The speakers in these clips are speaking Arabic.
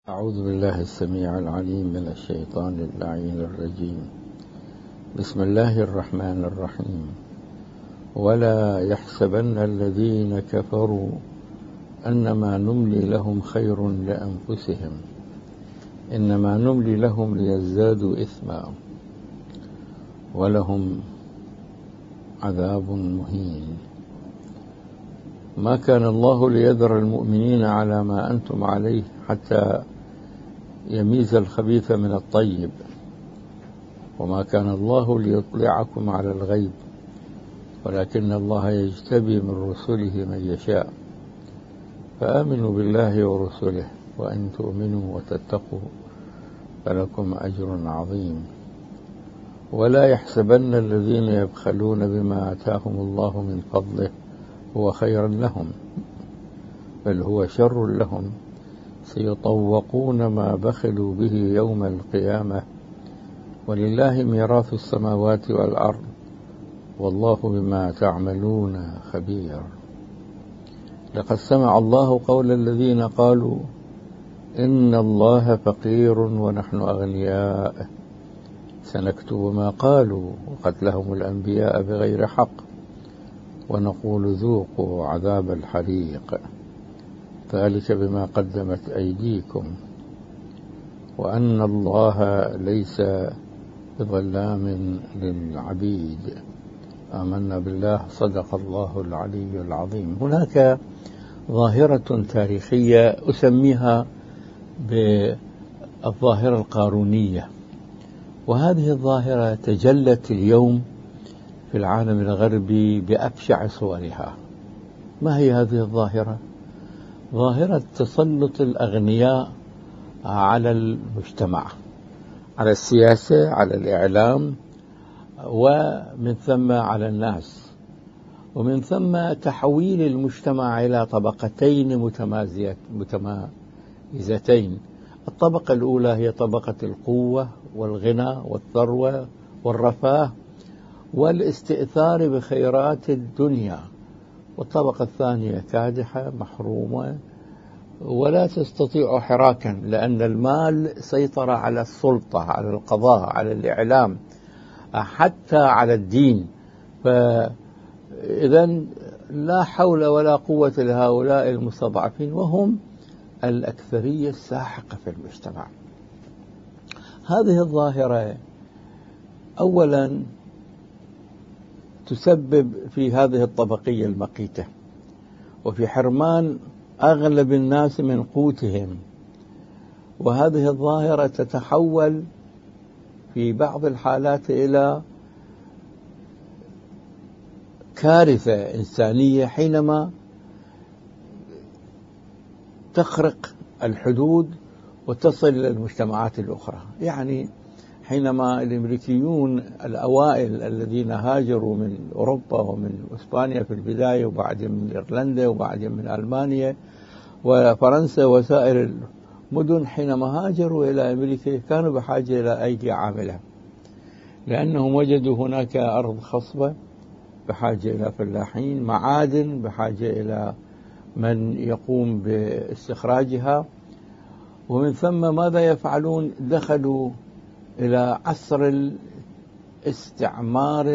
أعوذ بالله السميع العليم من الشيطان اللعين الرجيم. بسم الله الرحمن الرحيم. ولا يحسبن الذين كفروا أنما نملي لهم خير لأنفسهم إنما نملي لهم ليزدادوا إثما ولهم عذاب مهين. ما كان الله ليذر المؤمنين على ما أنتم عليه حتى يميز الخبيث من الطيب، وما كان الله ليطلعكم على الغيب ولكن الله يجتبي من رسله من يشاء. فآمنوا بالله ورسله وإن تؤمنوا وتتقوا فلكم أجر عظيم. ولا يحسبن الذين يبخلون بما آتاهم الله من فضله هو خيرا لهم بل هو شر لهم، سيطوقون ما بخلوا به يوم القيامة ولله ميراث السماوات والأرض والله بما تعملون خبير. لقد سمع الله قول الذين قالوا إن الله فقير ونحن أغنياء سنكتب ما قالوا وقتلهم الأنبياء بغير حق ونقول ذوقوا عذاب الحريق ذلك بما قدمت أيديكم وأن الله ليس بظلام للعبيد. آمنا بالله. صدق الله العلي العظيم. هناك ظاهرة تاريخية أسميها بالظاهرة القارونية، وهذه الظاهرة تجلت اليوم في العالم الغربي بأبشع صورها. ما هي هذه الظاهرة؟ ظاهرة تسلط الأغنياء على المجتمع، على السياسة، على الإعلام، ومن ثم على الناس، ومن ثم تحويل المجتمع إلى طبقتين متمايزتين. الطبقة الأولى هي طبقة القوة والغنى والثروة والرفاه والاستئثار بخيرات الدنيا، والطبقة الثانية كادحة محرومة ولا تستطيع حراكا لأن المال سيطر على السلطة، على القضاء، على الإعلام، حتى على الدين. فإذا لا حول ولا قوة لهؤلاء المستضعفين وهم الأكثرية الساحقة في المجتمع. هذه الظاهرة أولا تسبب في هذه الطبقية المقيتة وفي حرمان أغلب الناس من قوتهم، وهذه الظاهرة تتحول في بعض الحالات إلى كارثة إنسانية حينما تخرق الحدود وتصل إلى المجتمعات الأخرى. يعني حينما الأمريكيون الأوائل الذين هاجروا من أوروبا ومن إسبانيا في البداية وبعدين من إيرلندا وبعدين من ألمانيا وفرنسا وسائر المدن، حينما هاجروا إلى أمريكا كانوا بحاجة إلى أيدي عاملة، لأنهم وجدوا هناك أرض خصبة بحاجة إلى فلاحين، معادن بحاجة إلى من يقوم باستخراجها. ومن ثم ماذا يفعلون؟ دخلوا إلى عصر الاستعمار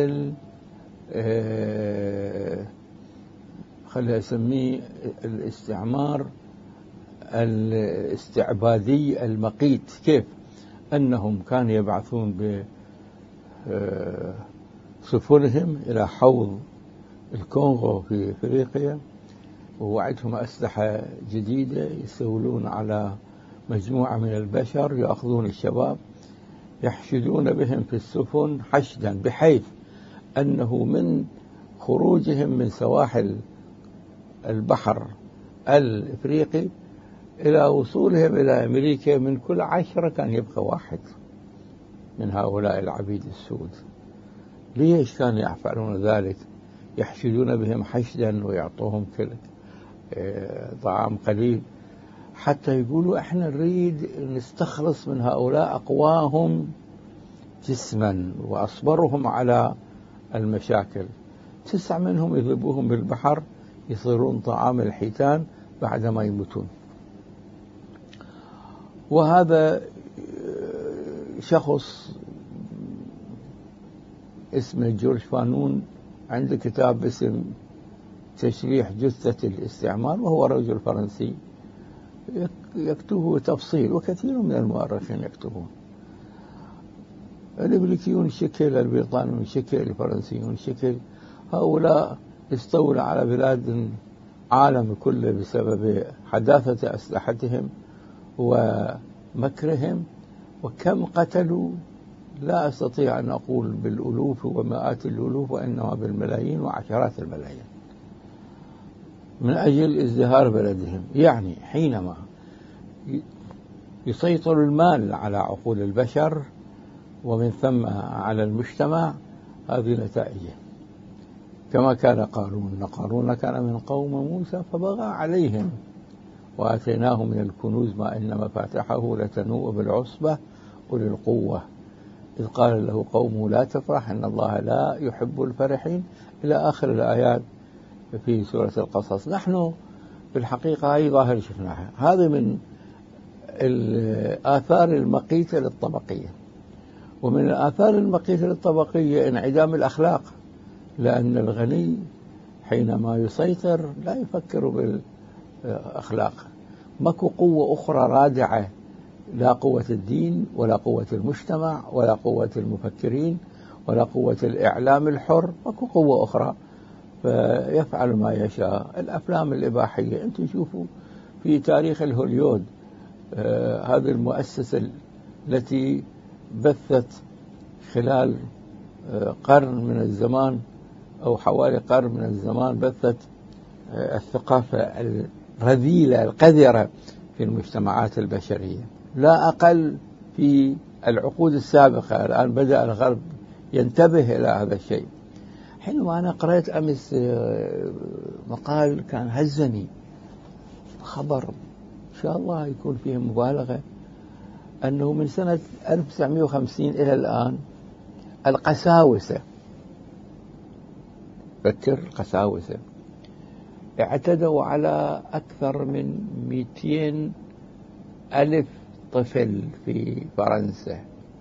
خلينا نسميه الاستعمار الاستعبادي المقيت. كيف؟ أنهم كانوا يبعثون بسفنهم إلى حوض الكونغو في أفريقيا ووعدهم أسلحة جديدة، يستولون على مجموعة من البشر، يأخذون الشباب يحشدون بهم في السفن حشدا، بحيث أنه من خروجهم من سواحل البحر الإفريقي إلى وصولهم إلى أمريكا من كل 10 كان يبقى واحد من هؤلاء العبيد السود. ليش كانوا يفعلون ذلك؟ يحشدون بهم حشدا ويعطوهم طعام قليل حتى يقولوا احنا نريد نستخلص من هؤلاء أقواهم جسما وأصبرهم على المشاكل. 9 منهم يذبوهم بالبحر يصيرون طعام الحيتان بعدما يموتون. وهذا شخص اسمه جورج فانون عنده كتاب باسم تشريح جثة الاستعمار، وهو رجل فرنسي يكتبه تفصيل، وكثير من المؤرخين يكتبون. الامريكيون شكل، البريطانيون شكل، الفرنسيون شكل، هؤلاء استولوا على بلاد العالم كله بسبب حداثة أسلحتهم ومكرهم، وكم قتلوا لا أستطيع أن أقول بالألوف ومئات الألوف، وإنما بالملايين وعشرات الملايين من أجل ازدهار بلدهم. يعني حينما يسيطر المال على عقول البشر ومن ثم على المجتمع، هذه نتائجه. كما كان قارون كان من قوم موسى فبغى عليهم وآتيناه من الكنوز ما إن مفاتحه لتنوء بالعصبة أولي القوة إذ قال له قومه لا تفرح إن الله لا يحب الفرحين، إلى آخر الآيات في سورة القصص. نحن في الحقيقة هذه ظاهرة شفناها، هذه من الآثار المقيتة للطبقية. ومن الآثار المقيتة للطبقية انعدام الأخلاق، لأن الغني حينما يسيطر لا يفكر بالأخلاق. ماكو قوة أخرى رادعة، لا قوة الدين ولا قوة المجتمع ولا قوة المفكرين ولا قوة الإعلام الحر، ماكو قوة أخرى، فيفعل ما يشاء. الأفلام الإباحية، أنتم شوفوا في تاريخ الهوليود، هذه المؤسسة التي بثت خلال قرن من الزمان أو حوالي قرن من الزمان بثت الثقافة الرذيلة القذرة في المجتمعات البشرية، لا أقل في العقود السابقة. الآن بدأ الغرب ينتبه إلى هذا الشيء. حينما أنا قرأت أمس مقال كان هزني، خبر إن شاء الله يكون فيه مبالغة، أنه من سنة 1950 إلى الآن القساوسة، فكر القساوسة، اعتدوا على أكثر من 200,000 طفل في فرنسا.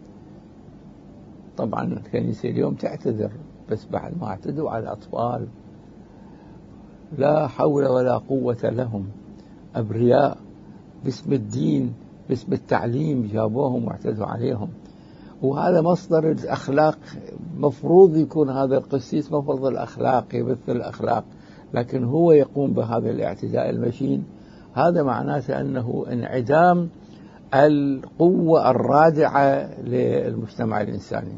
طبعا الكنيسة اليوم تعتذر، بس بعد ما اعتدوا على الأطفال لا حول ولا قوة لهم، أبرياء باسم الدين باسم التعليم جابوهم واعتدوا عليهم. وهذا مصدر الأخلاق، مفروض يكون هذا القسيس مفروض الأخلاق، يبث الأخلاق، لكن هو يقوم بهذا الاعتداء المشين. هذا معناته أنه انعدام القوة الرادعة للمجتمع الإنساني.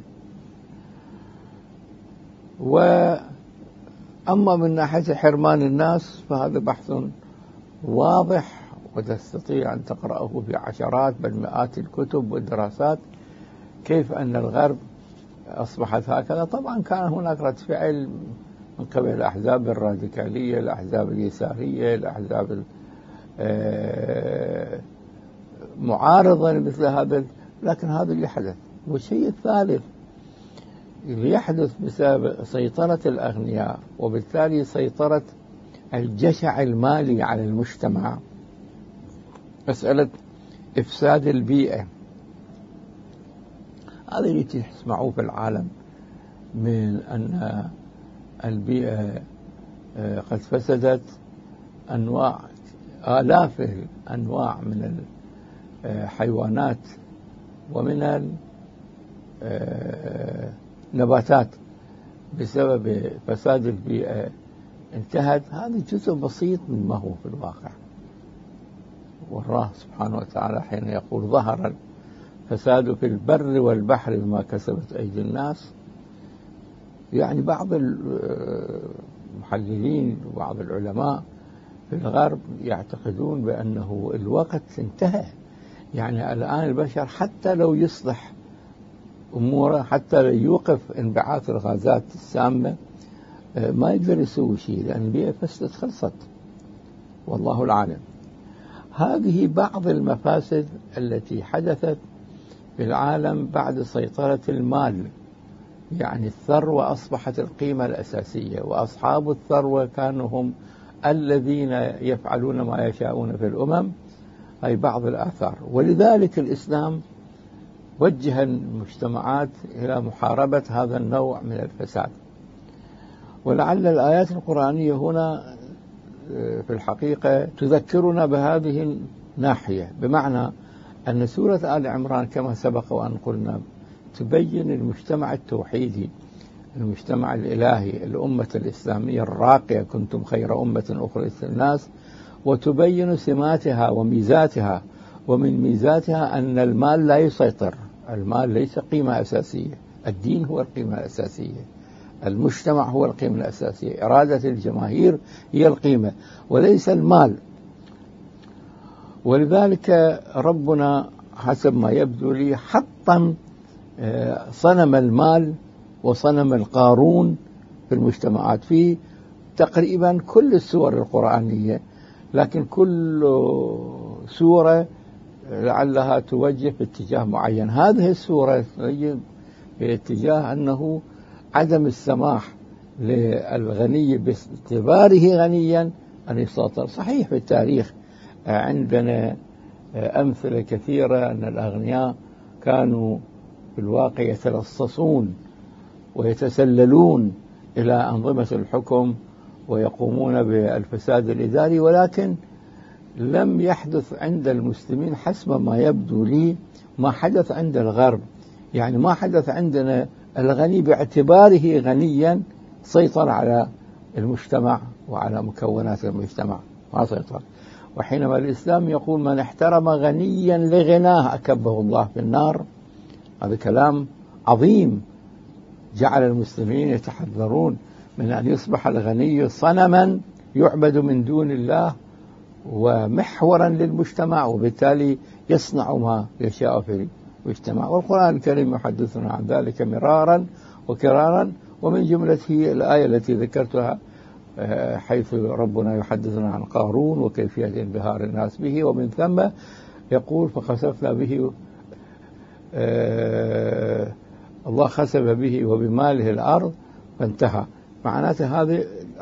وأما من ناحية حرمان الناس فهذا بحث واضح، وتستطيع أن تقرأه في عشرات بل مئات الكتب والدراسات، كيف أن الغرب أصبحت هكذا. طبعا كان هناك رد فعل من قبل الأحزاب الراديكالية، الأحزاب اليسارية، الأحزاب معارضة لمثل هذا، لكن هذا اللي حدث. والشيء الثالث اللي يحدث بسبب سيطرة الأغنياء وبالتالي سيطرة الجشع المالي على المجتمع، مسألة إفساد البيئة. هذا اللي تسمعوه في العالم من أن البيئة قد فسدت، أنواع آلاف الأنواع من الحيوانات ومن النباتات بسبب فساد البيئة انتهت. هذا جزء بسيط مما هو في الواقع. والله سبحانه وتعالى حين يقول ظهر الفساد في البر والبحر بما كسبت أيدي الناس، يعني بعض المحللين وبعض العلماء في الغرب يعتقدون بأنه الوقت انتهى. يعني الآن البشر حتى لو يصلح أموره، حتى لو يوقف انبعاث الغازات السامة، ما يقدر يسوي شيء، لأن البيئة فسدت خلصت، والله العالم. هذه بعض المفاسد التي حدثت في العالم بعد سيطرة المال. يعني الثروة أصبحت القيمة الأساسية، وأصحاب الثروة كانوا هم الذين يفعلون ما يشاءون في الأمم، أي بعض الآثار. ولذلك الإسلام وجه المجتمعات إلى محاربة هذا النوع من الفساد. ولعل الآيات القرآنية هنا في الحقيقة تذكرنا بهذه الناحية، بمعنى أن سورة آل عمران كما سبق وأن قلنا تبين المجتمع التوحيدي، المجتمع الإلهي، الأمة الإسلامية الراقية، كنتم خير أمة أخرجت للناس، وتبين سماتها وميزاتها. ومن ميزاتها أن المال لا يسيطر، المال ليس قيمة أساسية، الدين هو القيمة الأساسية، المجتمع هو القيمة الأساسية، إرادة الجماهير هي القيمة وليس المال. ولذلك ربنا حسب ما يبدو لي حطم صنم المال وصنم القارون في المجتمعات في تقريبا كل السور القرآنية، لكن كل سورة لعلها توجه باتجاه معين. هذه السورة توجه باتجاه أنه عدم السماح للغني باعتباره غنيا أن يسيطر. صحيح في التاريخ عندنا أمثلة كثيرة أن الأغنياء كانوا في الواقع يتلصصون ويتسللون إلى أنظمة الحكم ويقومون بالفساد الإداري، ولكن لم يحدث عند المسلمين حسب ما يبدو لي ما حدث عند الغرب. يعني ما حدث عندنا الغني باعتباره غنيا سيطر على المجتمع وعلى مكونات المجتمع، ما سيطر. وحينما الإسلام يقول من احترم غنيا لغناه أكبه الله في النار، هذا كلام عظيم جعل المسلمين يتحذرون من أن يصبح الغني صنما يعبد من دون الله ومحورا للمجتمع، وبالتالي يصنع ما يشاء في المجتمع. والقرآن الكريم يحدثنا عن ذلك مرارا وكرارا، ومن جملته الآية التي ذكرتها حيث ربنا يحدثنا عن قارون وكيفية انبهار الناس به، ومن ثم يقول فخسفنا به الله خسف به وبماله الأرض فانتهى. معناته هذه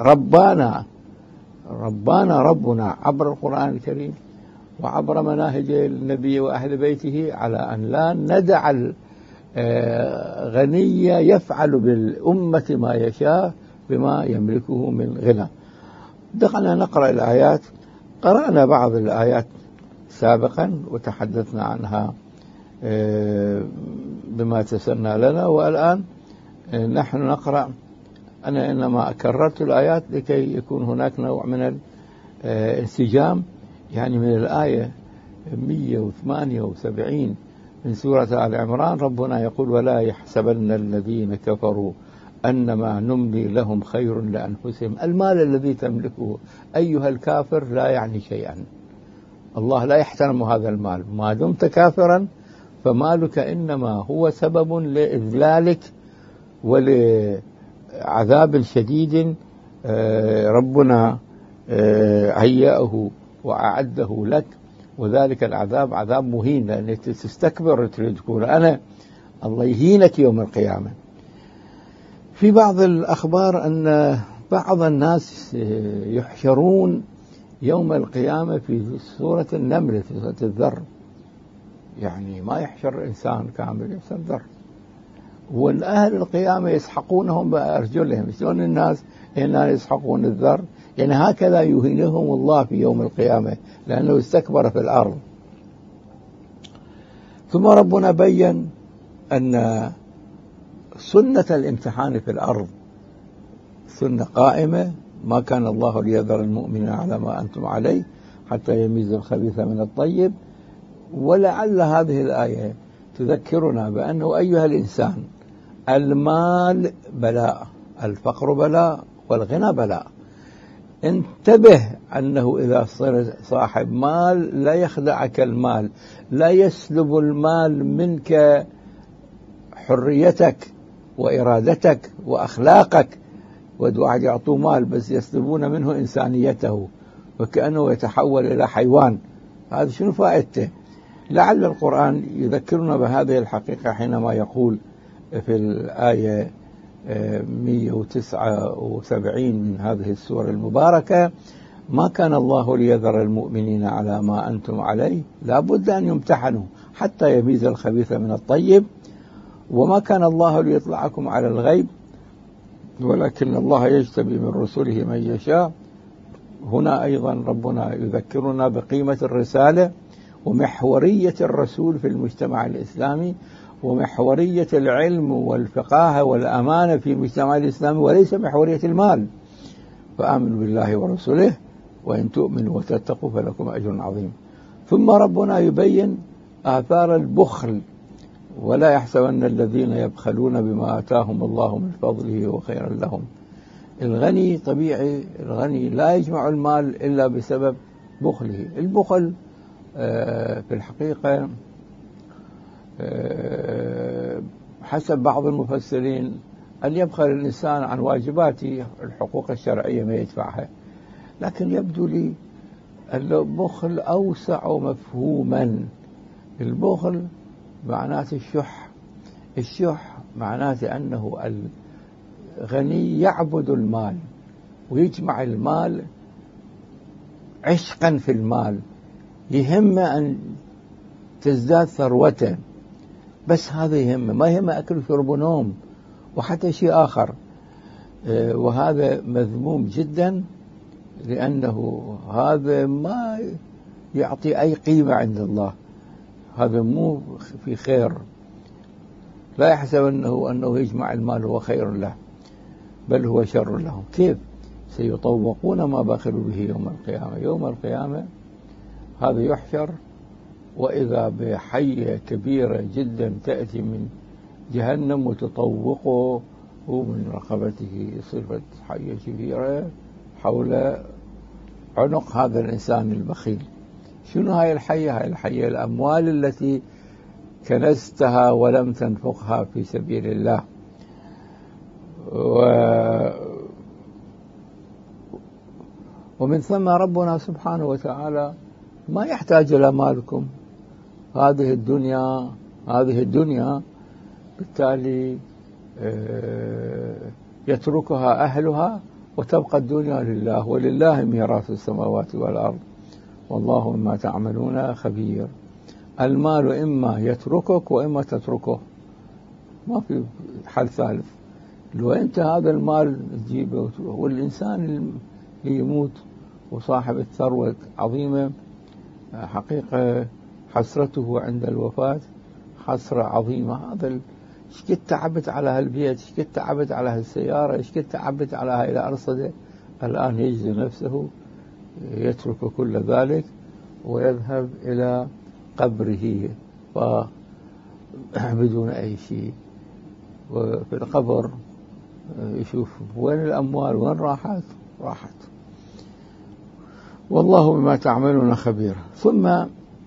ربنا عبر القرآن الكريم وعبر مناهج النبي وأهل بيته على أن لا ندع الغني يفعل بالأمة ما يشاء بما يملكه من غنى. دخلنا نقرأ الآيات، قرأنا بعض الآيات سابقا وتحدثنا عنها بما تسنى لنا، والآن نحن نقرأ. أنا إنما كررت الآيات لكي يكون هناك نوع من الانسجام. يعني من الآية 178 من سورة آل عمران ربنا يقول ولا يحسبن الذين كفروا أنما نملي لهم خير لأنفسهم. المال الذي تملكه أيها الكافر لا يعني شيئا، الله لا يحترم هذا المال. ما دمت كافرا فمالك إنما هو سبب لإذلالك ولعذاب شديد ربنا هيأه وأعده لك، وذلك العذاب عذاب مهين لأنك تستكبر تريد تقول أنا، الله يهينك يوم القيامة. في بعض الأخبار أن بعض الناس يحشرون يوم القيامة في سورة النمل، في سورة الذر. يعني ما يحشر إنسان كامل، يحشر ذر، والأهل القيامة يسحقونهم بأرجلهم. شلون الناس هنا يسحقون الذر؟ يعني هكذا يهينهم الله في يوم القيامة لأنه استكبر في الأرض. ثم ربنا بين أن سنة الامتحان في الأرض سنة قائمة، ما كان الله ليذر المؤمنين على ما أنتم عليه حتى يميز الخبيث من الطيب. ولعل هذه الآية تذكرنا بأنه أيها الإنسان المال بلاء، الفقر بلاء، والغنى بلاء. انتبه أنه إذا صرت صاحب مال لا يخدعك المال، لا يسلب المال منك حريتك وإرادتك وأخلاقك. واحد يعطوه مال بس يسلبون منه إنسانيته وكأنه يتحول إلى حيوان، هذا شنو فائدته؟ لعل القرآن يذكرنا بهذه الحقيقة حينما يقول في الآية 179 من هذه السورة المباركة ما كان الله ليذر المؤمنين على ما أنتم عليه، لا بد أن يمتحنوا حتى يميز الخبيث من الطيب. وما كان الله ليطلعكم على الغيب ولكن الله يجتبي من رسله من يشاء. هنا أيضا ربنا يذكرنا بقيمة الرسالة ومحورية الرسول في المجتمع الإسلامي، ومحورية العلم والفقاهة والأمانة في المجتمع الإسلامي، وليس محورية المال. فآمنوا بالله ورسوله وإن تؤمنوا وتتقوا فلكم أجر عظيم. ثم ربنا يبين آثار البخل، ولا يحسبن الذين يبخلون بما آتاهم الله من فضله وخيرا لهم. الغني طبيعي، الغني لا يجمع المال إلا بسبب بخله. البخل في الحقيقة حسب بعض المفسرين أن يبخل الإنسان عن واجباته، الحقوق الشرعية ما يدفعها. لكن يبدو لي البخل أوسع مفهوما. البخل معناته الشح. الشح معناته أنه الغني يعبد المال ويجمع المال عشقا في المال، يهم أن تزداد ثروته، بس هذا يهمه، ما يهمه أكل وشرب ونوم وحتى شيء آخر. وهذا مذموم جدا، لأنه هذا ما يعطي أي قيمة عند الله، هذا مو في خير. لا يحسب أنه يجمع المال هو خير له، بل هو شر لهم. كيف؟ سيطوقون ما بخلوا به يوم القيامة. يوم القيامة هذا يحشر، وإذا بحية كبيرة جدا تأتي من جهنم وتطوقه ومن رقبته صفة حية كبيرة حول عنق هذا الإنسان البخيل. شنو هاي الحية؟ هاي الحية الأموال التي كنستها ولم تنفقها في سبيل الله. ومن ثم ربنا سبحانه وتعالى ما يحتاج إلى مالكم. هذه الدنيا بالتالي يتركها أهلها وتبقى الدنيا لله، ولله ميراث السماوات والأرض والله مما تعملون خبير. المال إما يتركك وإما تتركه، ما في حل ثالث. لو أنت هذا المال تجيبه، والإنسان اللي يموت وصاحب الثروة عظيمة حقيقة حسرته عند الوفاة حسرة عظيمة. هذا ايش كنت تعبت على هالبيت، ايش كنت تعبت على هالسيارة، ايش كنت تعبت على هاي الأرصدة، الآن يجزي نفسه يترك كل ذلك ويذهب إلى قبره بدون أي شيء. وفي القبر يشوف وين الأموال، وين راحت. والله بما تعملون خبير. ثم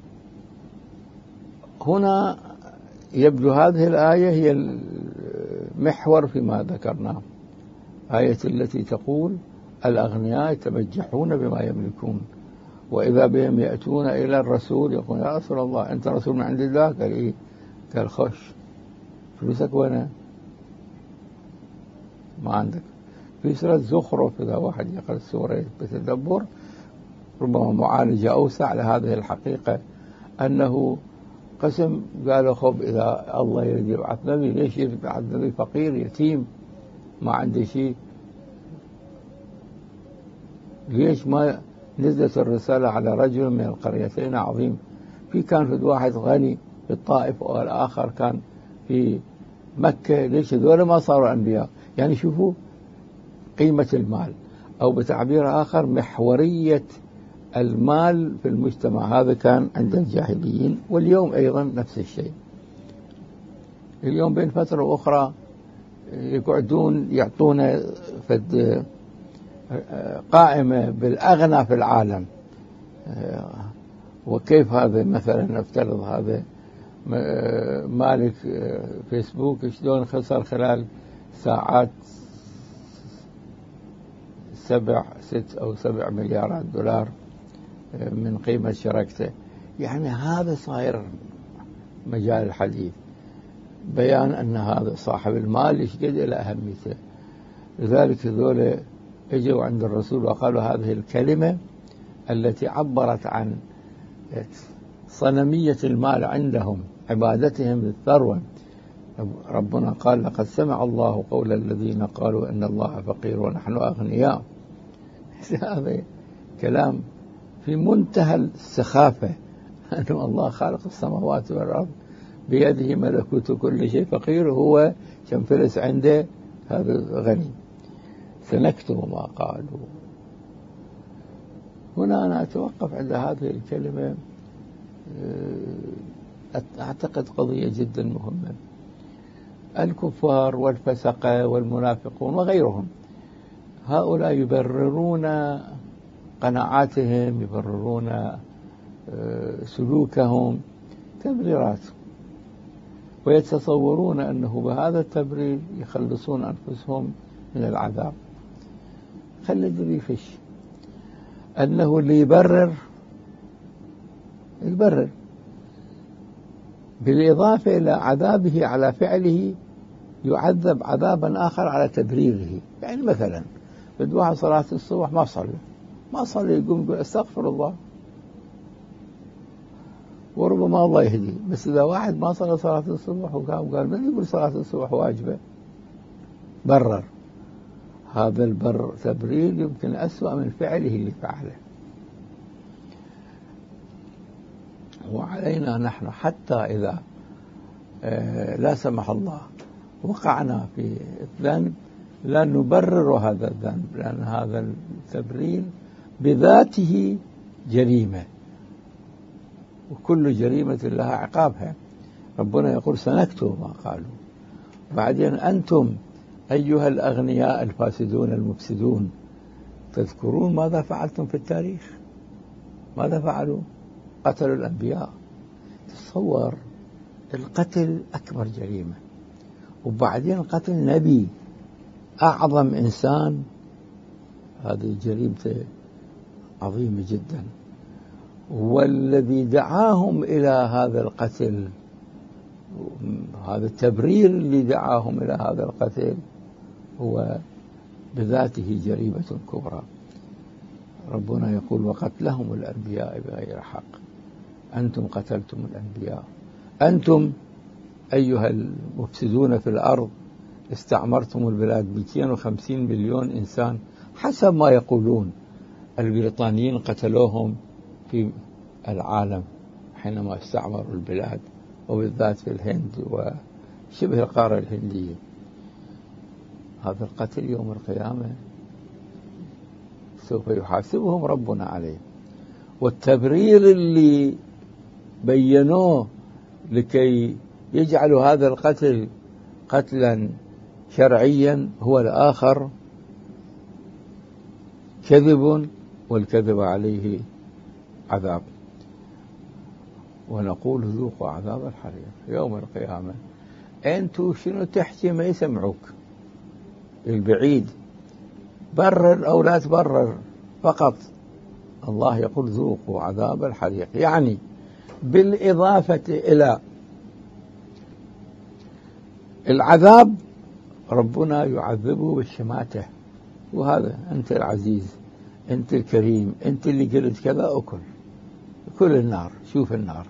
هنا يبدو هذه الآية هي المحور فيما ذكرناه، آية التي تقول الأغنياء يتبجحون بما يملكون وإذا بهم يأتون إلى الرسول يقول يا رسول الله أنت رسول من عند الله؟ قال إيه؟ قال خش، فلوسك وين؟ ما عندك. في سورة زخرف إذا واحد يقرأ السورة بتدبر ربما معالجة أوسع لهذه الحقيقة، أنه قسم قالوا خب إذا الله يريد يبعث نبي ليش يبعث نبي فقير يتيم ما عنده شيء؟ ليش ما نزلت الرسالة على رجل من القريتين عظيم؟ كان في واحد غني في الطائف والآخر كان في مكة، ليش هذول ما صاروا أنبياء؟ يعني شوفوا قيمة المال، أو بتعبير آخر محورية المال في المجتمع. هذا كان عند الجاهليين، واليوم أيضا نفس الشيء. اليوم بين فترة وأخرى يقعدون يعطونا قائمة بالأغنى في العالم. وكيف هذا؟ مثلا نفترض هذا مالك فيسبوك شلون خسر خلال ساعات 6 مليارات دولار من قيمة شركته. يعني هذا صاير مجال الحديث، بيان أن هذا صاحب المال يشقد إلى أهميته. لذلك هذول اجوا عند الرسول وقالوا هذه الكلمة التي عبرت عن صنمية المال عندهم، عبادتهم للثروة. ربنا قال: لقد سمع الله قول الذين قالوا إن الله فقير ونحن أغنياء. هذا كلام في منتهى السخافة، أن الله خالق السماوات والأرض بيده ملكوت كل شيء، فقير هو كم فلس عنده، هذا غني. سنكتب ما قالوا. هنا أنا أتوقف عند هذه الكلمة. أعتقد قضية جدا مهمة. الكفار والفسقة والمنافقون وغيرهم، هؤلاء يبررون قناعاتهم، يبررون سلوكهم تبريرات، ويتصورون أنه بهذا التبرير يخلصون أنفسهم من العذاب. خلي الدريفش أنه اللي يبرر بالإضافة إلى عذابه على فعله يعذب عذابا آخر على تبريره. يعني مثلا بده واحد صلاة الصبح ما صلي يقوم يقول استغفر الله، وربما الله يهدي. بس إذا واحد ما صلى صلاة الصبح وقال من يقول صلاة الصبح واجبة، برر. هذا تبرير يمكن أسوأ من فعله اللي فعله. وعلينا نحن حتى إذا لا سمح الله وقعنا في الذنب لا نبرر هذا الذنب، لأن هذا التبرير بذاته جريمة، وكل جريمة لها عقابها. ربنا يقول: سنكتب ما قالوا. بعدين أنتم أيها الأغنياء الفاسدون المفسدون تذكرون ماذا فعلتم في التاريخ؟ ماذا فعلوا؟ قتلوا الأنبياء. تصور، القتل أكبر جريمة، وبعدين قتل نبي أعظم إنسان، هذه جريمة عظيمة جدا. والذي دعاهم إلى هذا القتل، هذا التبرير اللي دعاهم إلى هذا القتل، هو بذاته جريمة كبرى. ربنا يقول: وقتلهم الأنبياء بغير حق. أنتم قتلتم الأنبياء، أنتم أيها المفسدون في الأرض استعمرتم البلاد. 250 مليون إنسان حسب ما يقولون البريطانيين قتلوهم في العالم حينما استعمروا البلاد، وبالذات في الهند وشبه القارة الهندية. هذا القتل يوم القيامة سوف يحاسبهم ربنا عليه. والتبرير اللي بينوه لكي يجعلوا هذا القتل قتلا شرعيا هو الآخر كذب، والكذب عليه عذاب. ونقول: ذوقوا عذاب الحريق يوم القيامة. أنتوا شنو تحكي ما يسمعوك، البعيد برر أو لا تبرر، فقط الله يقول: ذوقوا عذاب الحريق. يعني بالإضافة إلى العذاب ربنا يعذبه بالشماتة، وهذا أنت العزيز، أنت الكريم، أنت اللي قلت كذا، كل النار، شوف النار.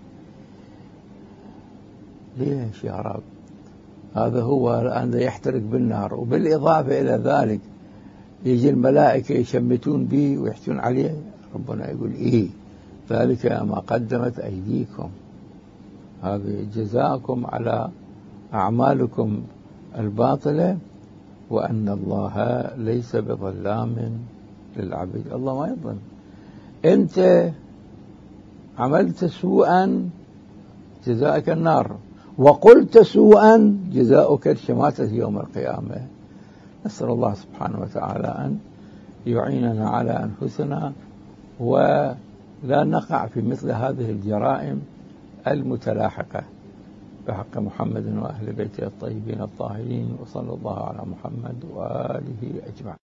ليش يا رب؟ هذا هو الآن يحترق بالنار. وبالإضافة إلى ذلك يجي الملائكة يشمتون به ويحتون عليه. ربنا يقول: إيه ذلك ما قدمت أيديكم، هذا جزاءكم على أعمالكم الباطلة، وأن الله ليس بظلام للعبيد. الله ما يظلم. أنت عملت سوءا جزاءك النار، وقلت سوءا جزاؤك الشماتة يوم القيامة. نسأل الله سبحانه وتعالى أن يعيننا على أنفسنا ولا نقع في مثل هذه الجرائم المتلاحقة، بحق محمد وأهل بيته الطيبين الطاهرين، وصلى الله على محمد وآله أجمعين.